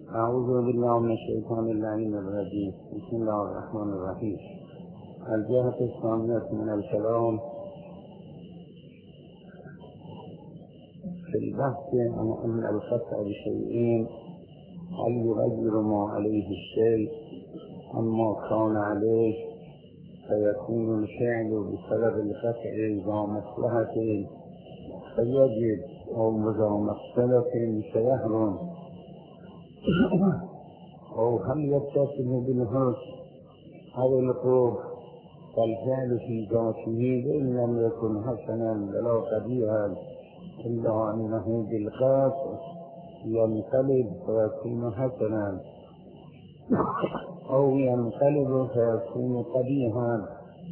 أعوذ بالله من الشيطان اللعين الرجيم. بسم الله الرحمن الرحيم. الجهة الثانية من الكلام في البحث عن أن القطع بشيئين هل يغير ما عليه الشيء أما كان عليه فيكون الفعل بسبب القطع ذا مصلحة فيجب أو ذا مفسدة فيحرم، أو هل يتصل بالحسن أو القرب فالفعل في ذاته وإن لم يكن حسنا ولا قبيحا إلا أنه بالقطع ينقلب فيكون حسنا أو ينقلب فيكون قبيحا،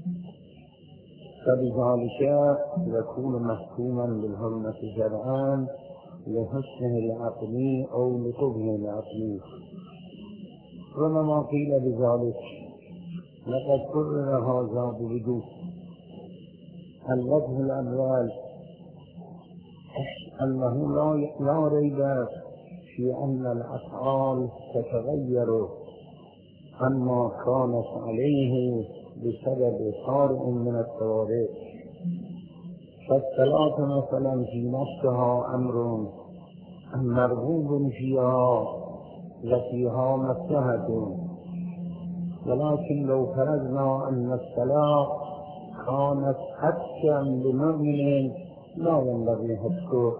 فبذلك يكون محكوما بالحرمة شرعا لحسنه العقلي أو لقبحه العقلي. وما قيل بذلك لقد قرر هذا بوجوه. الوجه الأول أنه لا ريب في أن الأفعال تتغير عما كانت عليه بسبب طارئ من الطوارئ، فالصلاة مثلا في نفسها أمر مرغوب فيها وفيها مصلحة، ولكن لو فرضنا أن الصلاة كانت حتى لمؤمن لا ينبغي حقه،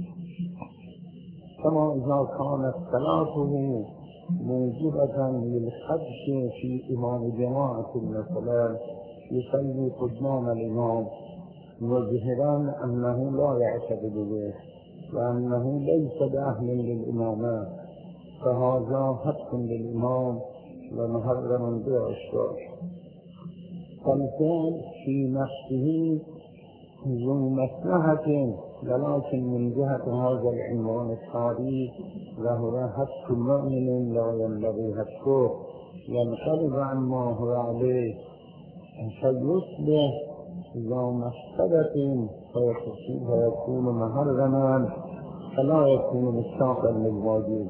كما إذا كانت صلاته موجبة للحدث في إمام جماعة مثلا يصلي قدام الإمام مظهرا أنه لا يعتقد به وأنه ليس بأهل للإمامة، فهذا حق للإمام ومحرم بالإشراك. فالفعل في نفسه ذو مصلحة، ولكن من جهة هذا العنوان التالي وهو حق المؤمن لا ينبغي حقه ينقلب عما هو عليه فيصبح ذا مفسدة فيكون محرما فلا يكون مستحقا للواجب.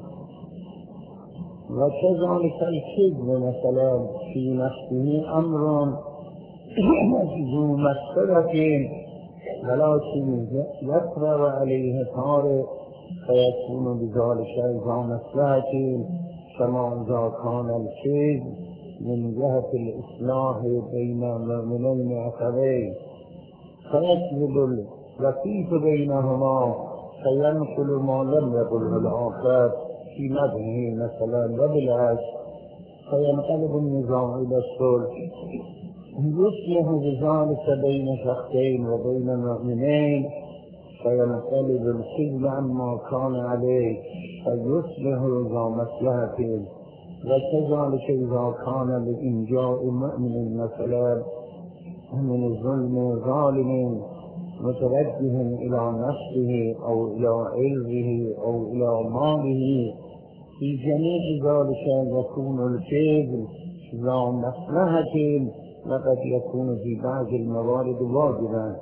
وكذلك الكذب مثلا في نفسه أمر ذو مفسدة ولكن يقرر عليه طارئ فيكون بذلك ذا مصلحة، كما إذا كان الكذب من جهة الإصلاح بين المؤمنين أخوين فيكذب اللطيف بينهما فينقل ما لم يقله الآخر في مدحه مثلا وبالعكس فينقلب النزاع إلى الصلح، يصلح بذلك بين شخصين وبين المؤمنين فينقلب الكذب عما كان عليه فيصلح ذا مصلحة. وكذلك إذا كان لإنجاء مؤمن مثلا من الظلم ظالم متوجه إلى نفسه أو إلى عرضه أو إلى ماله، في جميع ذلك يكون الكذب ذا مصلحة وقد يكون في بعض الموارد واجبا.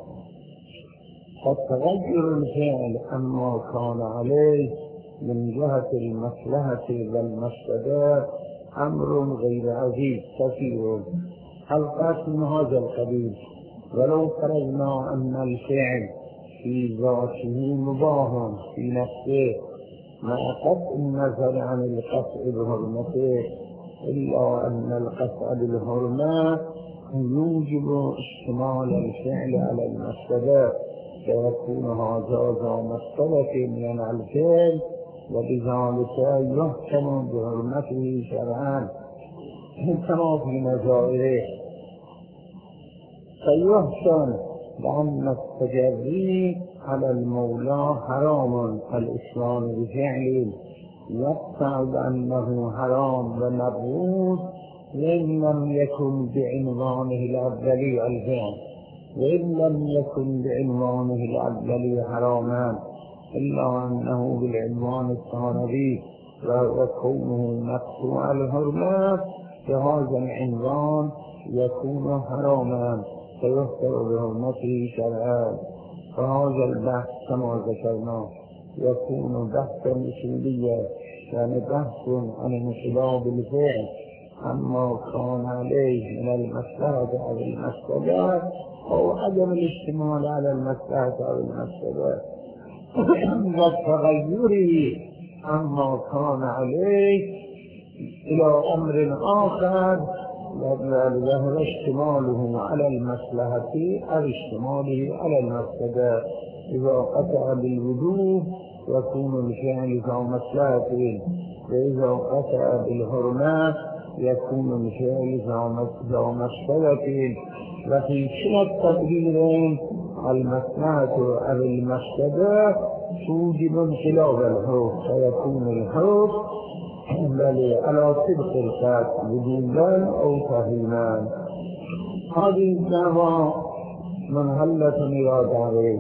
فتغير الفعل عما كان عليه من جهة المصلحة والمفسدة أمر غير عزيز كثير حلقات من هذا القبيل. ولو فرضنا أن الفعل في ذاته مباح في نفسه مع قطع النظر عن القطع بحرمته، إلا أن القطع بالحرمة يوجب اشتمال الفعل على المفسدة فيكون هذا ذا مفسدة من الفعل وبذلك يحكم بحرمته شرعا كما في نظائره. فيحكم بأن التجري على المولى حرام الإسلام بفعل يقطع بأنه حرام ومبغوض وإن لم يكن بعنوانه الأولي الفعل، وإن لم يكن بعنوانه الأولي حراما إلا أنه بالعنوان الثانوي وهو كونه مقطوع الحرمات بهذا العنوان يكون حراما فيحكم بحرمته شرعا. فهذا البحث كما ذكرنا يكون بحثا أصوليا يعني بحث عن انقلاب الفعل عما كان عليه من المصلحة أو المفسدة أو عدم الاشتمال على المصلحة أو المفسدة والتغير عما كان عليه إلى أمر آخر ظهر اشتماله على المصلحة أو اشتماله على المفسدة. إذا قطع بالوجوب يكون الفعل ذا مصلحة، وإذا قطع بالحرمة يكون الفعل ذا مفسدة. وفي كلا التقديرين المصلحة أو المفسدة توجب انقلاب الحكم فيكون الحكم بل على صدق القصد وجوبا أو تحريما. هذه الدعوى منهلة إلى دعوة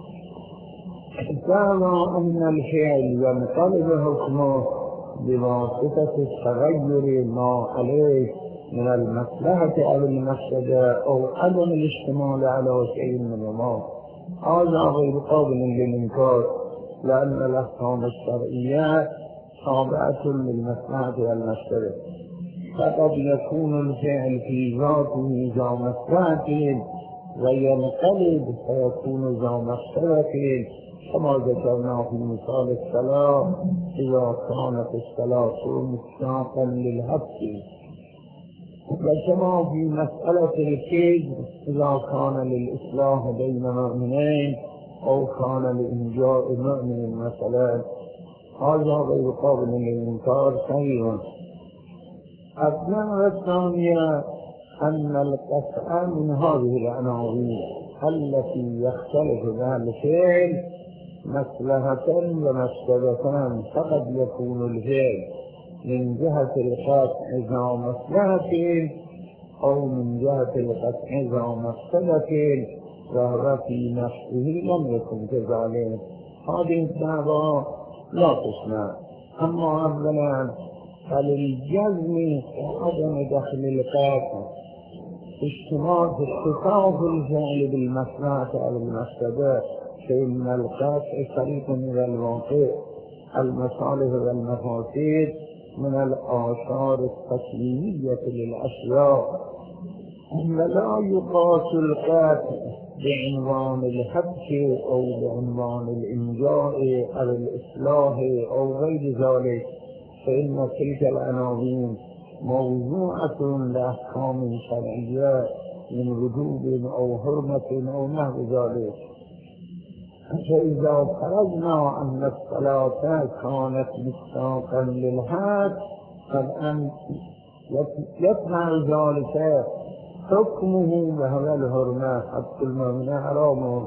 دعوى أن الفعل ينقلب حكمه بواسطة التغير ما عليه من المصلحة أو المفسدة أو عدم الاشتمال على شيء منهما. هذا غير قابل للإنكار، لأن الأحكام الشرعية تابعة للمصلحة والمفسدة، فقد يكون الفعل في ذاته ذا مصلحة وينقلب فيكون ذا مفسدة، كما ذكرنا في مثال الصلاة إذا كانت الصلاة مشتاقا للحبس، وكما في مسألة الكيد إذا كان للإصلاح بين مؤمنين أو كان لإنجاء مؤمن مثلا. هذا غير قابل للإنكار صحيح. الدعوة الثانية أن القطع من هذه العناوين التي يختلف بها الفعل مصلحة ومفسدة، فقد يكون الفعل من جهة القطع ذا مصلحة أو من جهة القطع ذا مفسدة، وهو في نفسه لم يكن كذلك. هذه الدعوة لا تسمع. أما أولا فللجزم وعدم دخل القطع اشتراك اتصاف الفعل بالمصلحة أو المفسدة، فإن القطع طريق إلى الواقع. المصالح والمفاسد من الآثار التكوينية للأشياء، ولا يقاس القطع بعنوان الحبس أو بعنوان الإنجاء أو الإصلاح أو غير ذلك، فإن تلك العناوين موضوعة لأحكام شرعية من وجوب أو حرمة أو نحو ذلك. فإذا فرضنا أن الصلاة كانت مشتاقا للحد فالآن يتبع ذلك حكمه وهو الحرمة حتى المؤمن حرام،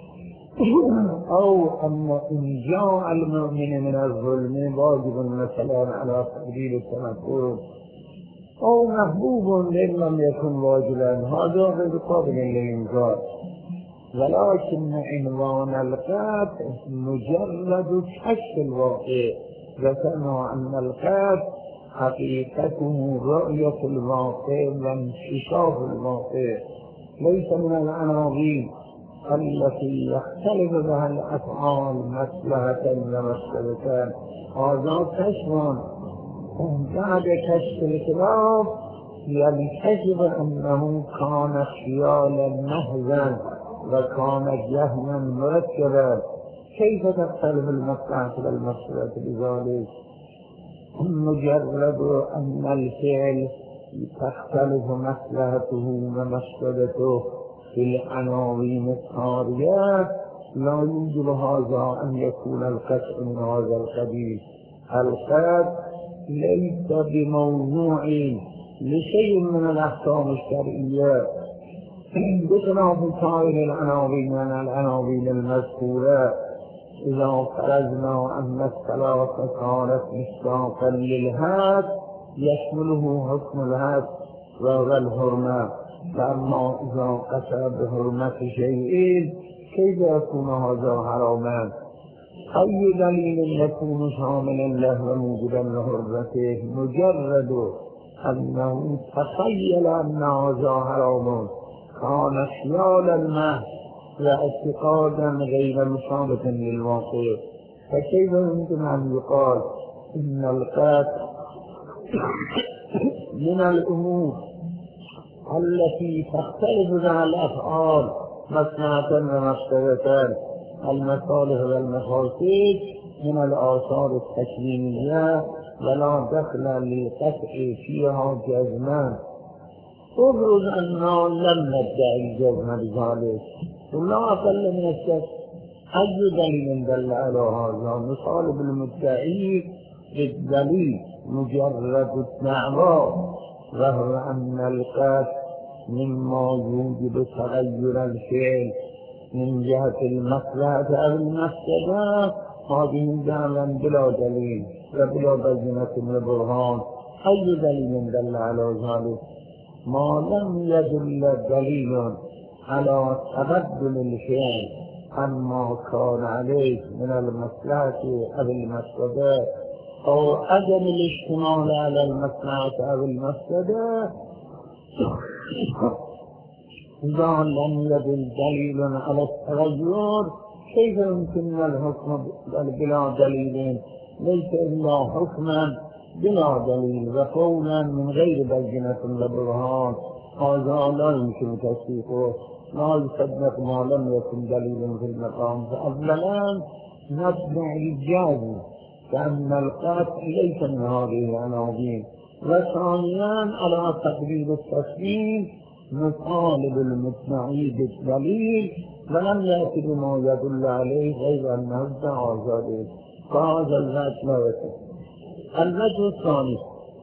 أو أن إنجاء المؤمن من الظلم واجب مثلا على تقدير التمكن، أو محبوب لمن يكن واجبا. هذا غير قابل للإنكار، ولكن عنوان القطع مجرد كشف الواقع. ذكرنا أن القطع حقيقته رؤية الواقع وانكشاف الواقع، ليس من العناوين التي يختلف بها الأفعال مصلحة ومفسدة. هذا كشف. بعد كشف الخلاف ينكشف أنه كان خيالا محضا وكان جهلا مركبا. كيف تختلف المصلحة والمفسدة بذلك؟ مجرد أن الفعل تختلف مصلحته ومفسدته في العناوين الطارئة لا يوجب هذا أن يكون القطع من هذا القبيل. القطع ليس بموضوع لشيء من الأحكام الشرعية بخلاف سائر العناوين من العناوين المذكورة. إذا فرضنا أن الصلاة كانت مشتاقا للحد يشمله حكم الحد وهو الحرمة، فأما إذا قطع بحرمة شيء كيف يكون هذا حراما؟ أي دليل يكون شاملا له وموجبا لحرمته؟ مجرد أنه تخيل أن هذا حرام كان خيالا محض واعتقادا غير مصابة للواقع. فكيف يمكن أن يقال إن القتل من الأمور التي تختلف بها الأفعال مصلحة ومفسدة، المصالح والمفاسد من الآثار التكوينية، ولا دخل للقطع فيها جزما. افرض أننا لم ندعي الجزم بذلك ولا أقل من الشك، أي دليل دل على هذا؟ نطالب المدعي بالدليل مجرد الدعوى، وهو أن القتل مما يوجب تغير الفعل من جهة المصلحة أو المفسدة، هذه دعوى بلا دليل وبلا بينة وبرهان. أي دليل دل على ذلك؟ ما لم يدل دليل على تبدل الفعل عما كان عليه من المصلحة أو المفسدة، أو عدم الاشتمال على المصلحة أو المفسدة، إذا لم يدل دليل على التغير كيف يمكن الحكم بلا دليل؟ ليس إلا حكما بلا دليل وقولا من غير بينة وبرهان، هذا لا يمكن تصديقه، لا يصدق ما لم يكن دليل في المقام. فأولا ندعي الجازم كأن القتل ليس من هذه العناوين، وثانيا على تقرير التسليم نطالب المدعي بالدليل ولم يأتي بما يدل عليه غير أنه ادعى ذلك، فهذا الوجه لا يصح. الوجه الثاني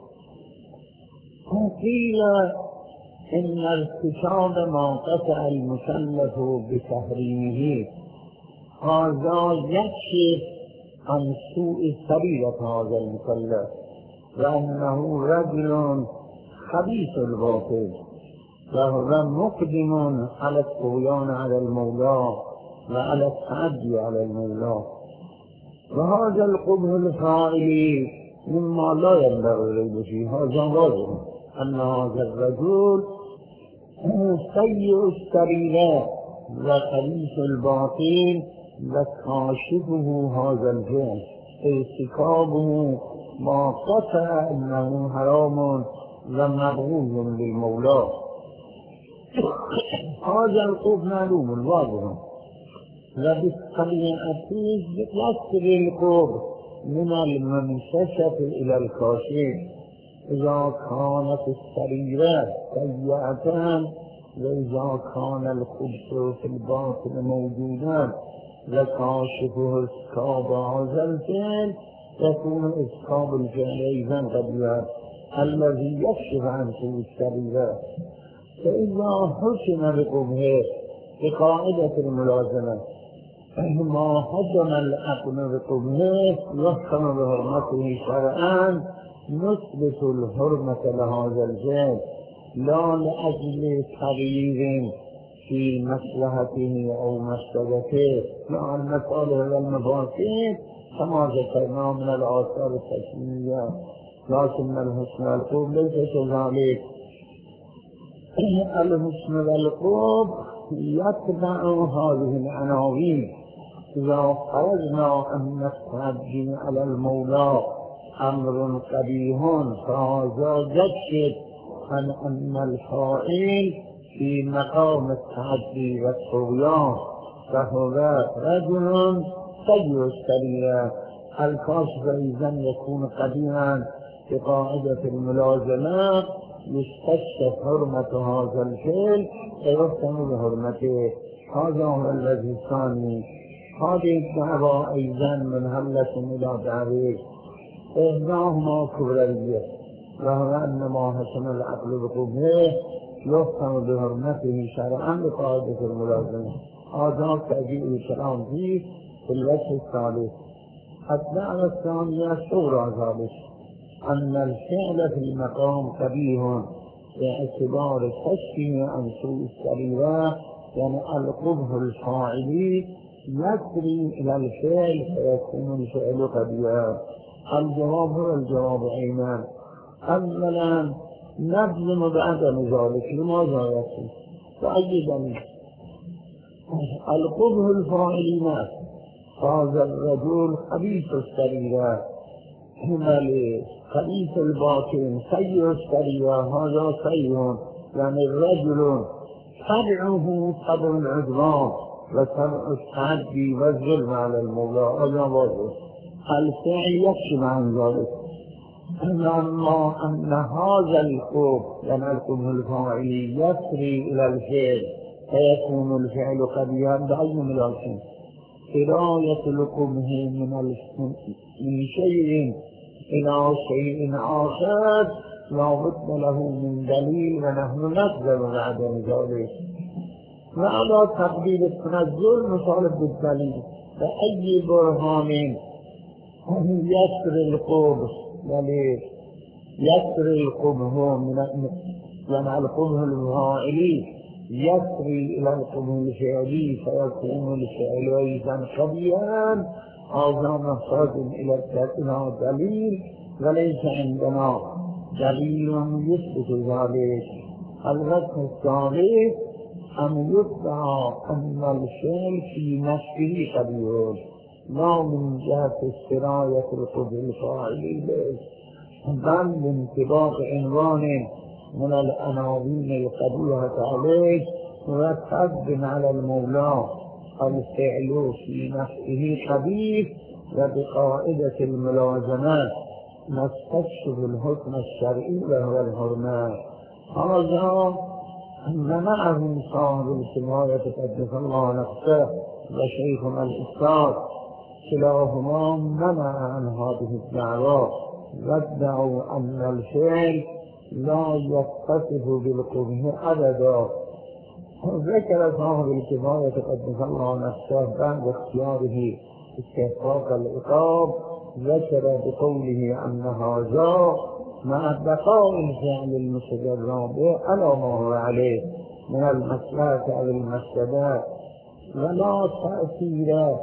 قيل إن ارتكاب ما قطع المكلف بتحريمه هذا يكشف عن سوء سريرة هذا المكلف، وأنه رجل خبيث الباطل، وهو مقدم على الطغيان على المولى وعلى التعدي على المولى. وهذا القبح الفاعل مما لا ينبغي الريب فيه. هذا واضح أن هذا الرجل سيء السريرة وخبيث الباطل، وكاشفه هذا الجنس ارتكابه ما قطع أنه حرام ومبغوض للمولى. هذا القبح معلوم واضح، وبالطبيعة يصل القبح من المنششة إلى الكاشف. إذا كانت السريرة سيئة وإذا كان الخبث في الباطن موجودا وكاشفه اسكاب هذا الفعل، يكون اسكاب الفعل أيضا قبيح الذي يكشف عن سوء السريرة. فإذا حكم بقبحه بقاعدة الملازمة ما حكم العقل بقبحه يحكم بحرمته شرعا، نثبت الحرمة لهذا الفعل لا لأجل تغيير في مصلحته أو مفسدته، مع المصالح والمفاسد كما ذكرنا من الآثار التكوينية، لكن الحسن والقبح ليس كذلك. الحسن والقبح يتبع هذه العناوين. إذا فرضنا أن التعدي على المولى أمر قبيح، فهذا يكشف عن أن الفاعل في مقام التعدي والطغيان، فهو رجل سيء السريرة. الكاشف إذن يكون قبيحا بقاعدة الملازمة، يستكشف حرمة هذا الفعل ويحكم بحرمته. هذا هو الذي الثاني. هذه الدعوة أيضا من هلة إلى دعوة، إحداهما كبرية، وهو أن ما حكم العقل بقبحه يحكم بحرمته شرعا بقاعدة الملازمة. هذا تأجيل الكلام فيه في الوجه الثالث. الدعوة الثانية صورة ذلك أن الفعل في المقام قبيح باعتبار كشفه عن سوء السريرة، يعني القبح الفاعلي يسري إلى الفعل فيكون الفعل قبيحا. الجواب هو الجواب عينان. أولا نجزم بعدم ذلك. لماذا يكفي؟ فأيضا القبح الفاعلي هذا الرجل خبيث السريرة، ولی خبیث الباطن سیء السریة هذا سیء، یعنی رجل طبعه طبع العدوان و طبع التعدی و الظلم علی المولا. هذا واضح. الفعل يكشف عن ذلك. أما أن هذا الحب ينالكم الفاعل يسري إلى الفعل فيكون الفعل قبيحا بأي ملاسم سراية القبه من شيء إلى شيء آخر لا بد له من دليل ونحن نقبل بعد ذلك. وعلى تقدير التنزل مطالب بالدليل فأي برهان يسر القبه، يعني يسر القبه يعني القبه الفاعلي يسري إلى القبه الفعلي فيكون الفعل أيضا قبيحا. هذا محتاج إلى دليل وليس عندنا دليل يثبت ذلك. الوجه الثالث أن يدعى أن الفعل في نفسه قبيح لا من جهة السراية القبه الفاعلي بل من انطباق عنوان من العناوين القبيحة عليه وكذب على المولى. الفعل في نفسه قبيح وبقاعدة الملازمة نستكشف الحكم الشرعي وهو الحرمة. هذا منعه صاحب الكفاية قدس الله نفسه وشيخنا الأستاذ كلاهما منع عن هذه الدعوة وادعوا أن الفعل لا يتصف بالقبح أبدا. ذكر صاحب الكفاية قدس الله نفسه بعد اختياره استحقاق العقاب ذكر بقوله أن هذا مع بقاء الفعل المتجرى به على ما هو عليه من المصلحة أو المفسدة ولا تأثير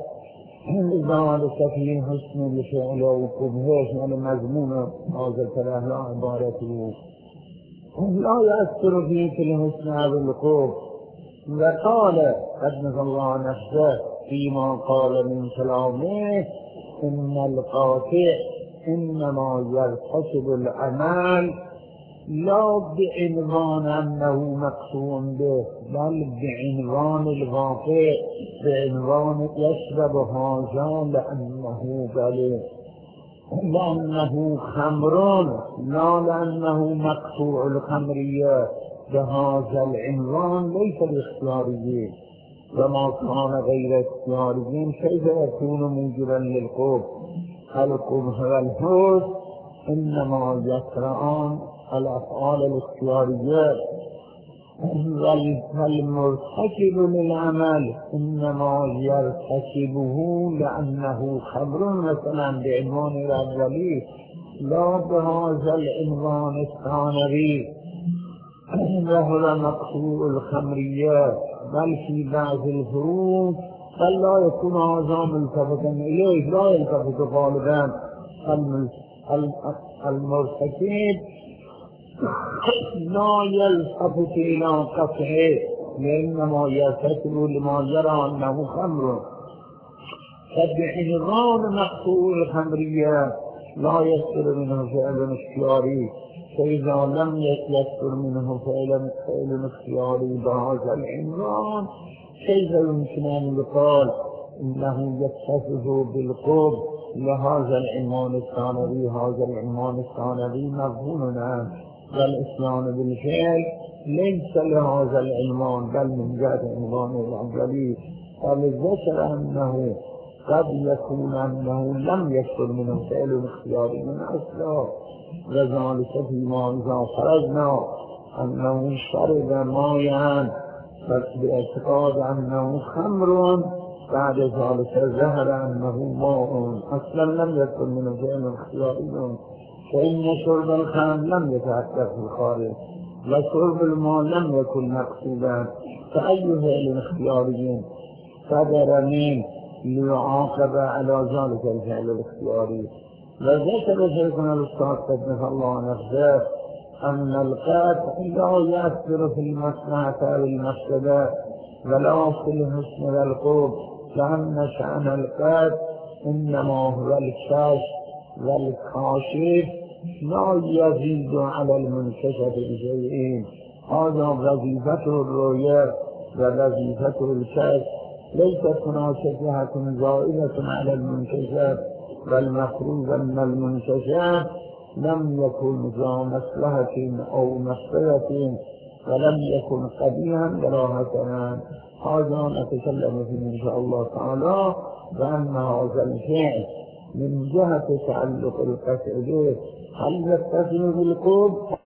لذلك في حسن الفعل وقبحه، يعني مضمون هذا الكلام لا عبارته لا يأثر فيه في الحسن أو القبح. وقال قدس الله نفسه فيما قال من كلامه إن القاطع إنما يرتكب العمل لا بعنوان أنه مقصود به بل بعنوان الواقع، بعنوان يشرب هذا لأنه بلي لأنه خمر لا لأنه مقطوع الخمرية. بهذا العنوان ليس باختياري وما كان غير اختياري كيف يكون موجبا للقبح. القبح والحسن إنما يقرآن الأفعال الاختيارية والمرتكب للعمل إنما يرتكبه لأنه خبر مثلا بعنوان الأولي لا بهذا العنوان الثانوي وهو مقصود الخمرية بل في بعض الفروض بل لا يكون هذا ملتفتا إليه لا يلتفت غالبا المرتكب لا يلتفت إلى قطعه لأنما يرتكب لما يرى أنه خمر. فبعنوان مقصود الخمرية لا يصدر منه فعل اختياري، فإذا لم يصدر منه فعل اختياري بهذا العنوان كيف يمكن أن يقال إنه يتصف بالقبح لهذا العنوان الثانوي؟ هذا العنوان الثانوي مفهوم عنه والإتيان بالفعل ليس لهذا العنوان بل من جهة عنوان الأولي. فلذكر أنه قد يكون أنه لم يصدر منه فعل اختياري من أصله، وذلك فيما إذا فرضنا أنه شرب ماء باعتقاد أنه خمر بعد ذلك ظهر أنه ماء أصلا لم يكن من فعل اختياري، فإن شرب الخمر لم يتأثر في الخارج وشرب الماء لم يكن مقصودا، فأي فعل اختياري صدر منه ليعاقب على ذلك الفعل الاختياري؟ وذكر شيخنا الأستاذ قدس الله نفسه أن القطع لا يأثر في المصلحة أو المفسدة ولا في الحسن والقبح، لأن شأن القطع إنما هو الكشف والكاشف لا يزيد على المنكشف بشيء. هذا وظيفة الرؤيا ووظيفة الكشف، ليست هناك جهة زائدة على المنكشف، والمفروض أن المنكشف لم يكن ذا مصلحة أو مفسدة، ولم يكن قبيحا ولا حسنا. هذا نتكلم فيه إن شاء الله تعالى، بأن هذا الفعل من جهة تعلق القطع به هل يتصل بالقرب